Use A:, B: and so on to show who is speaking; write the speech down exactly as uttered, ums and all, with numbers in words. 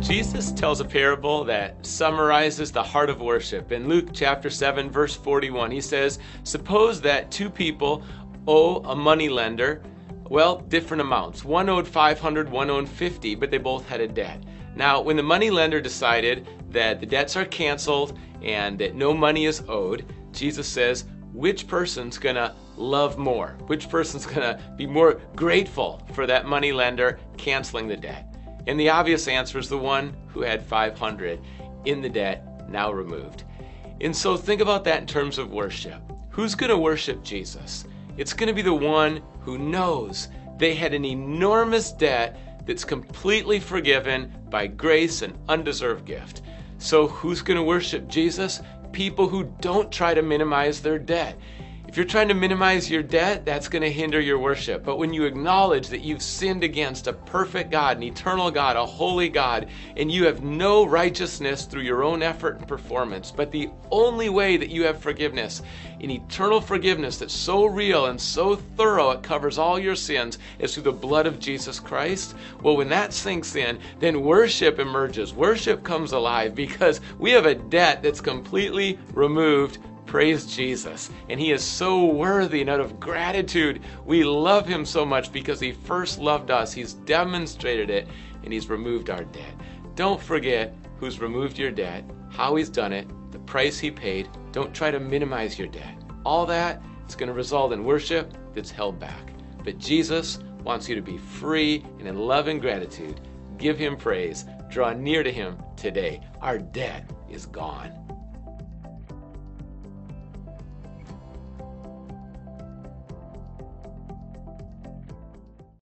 A: Jesus tells a parable that summarizes the heart of worship. In Luke chapter seven, verse forty-one, he says, suppose that two people owe a moneylender, well, different amounts. One owed five hundred, one owed fifty, but they both had a debt. Now, when the moneylender decided that the debts are canceled and that no money is owed, Jesus says, which person's gonna love more? Which person's gonna be more grateful for that moneylender canceling the debt? And the obvious answer is the one who had five hundred in the debt, now removed. And so think about that in terms of worship. Who's gonna worship Jesus? It's gonna be the one who knows they had an enormous debt that's completely forgiven by grace and undeserved gift. So who's gonna worship Jesus? People who don't try to minimize their debt. If you're trying to minimize your debt, that's going to hinder your worship. But when you acknowledge that you've sinned against a perfect God, an eternal God, a holy God, and you have no righteousness through your own effort and performance, but the only way that you have forgiveness, an eternal forgiveness that's so real and so thorough it covers all your sins, is through the blood of Jesus Christ, well, when that sinks in, then worship emerges. Worship comes alive because we have a debt that's completely removed. Praise Jesus. And he is so worthy, and out of gratitude, we love him so much because he first loved us. He's demonstrated it, and he's removed our debt. Don't forget who's removed your debt, how he's done it, the price he paid. Don't try to minimize your debt. All that is going to result in worship that's held back. But Jesus wants you to be free and in love and gratitude. Give him praise. Draw near to him today. Our debt is gone.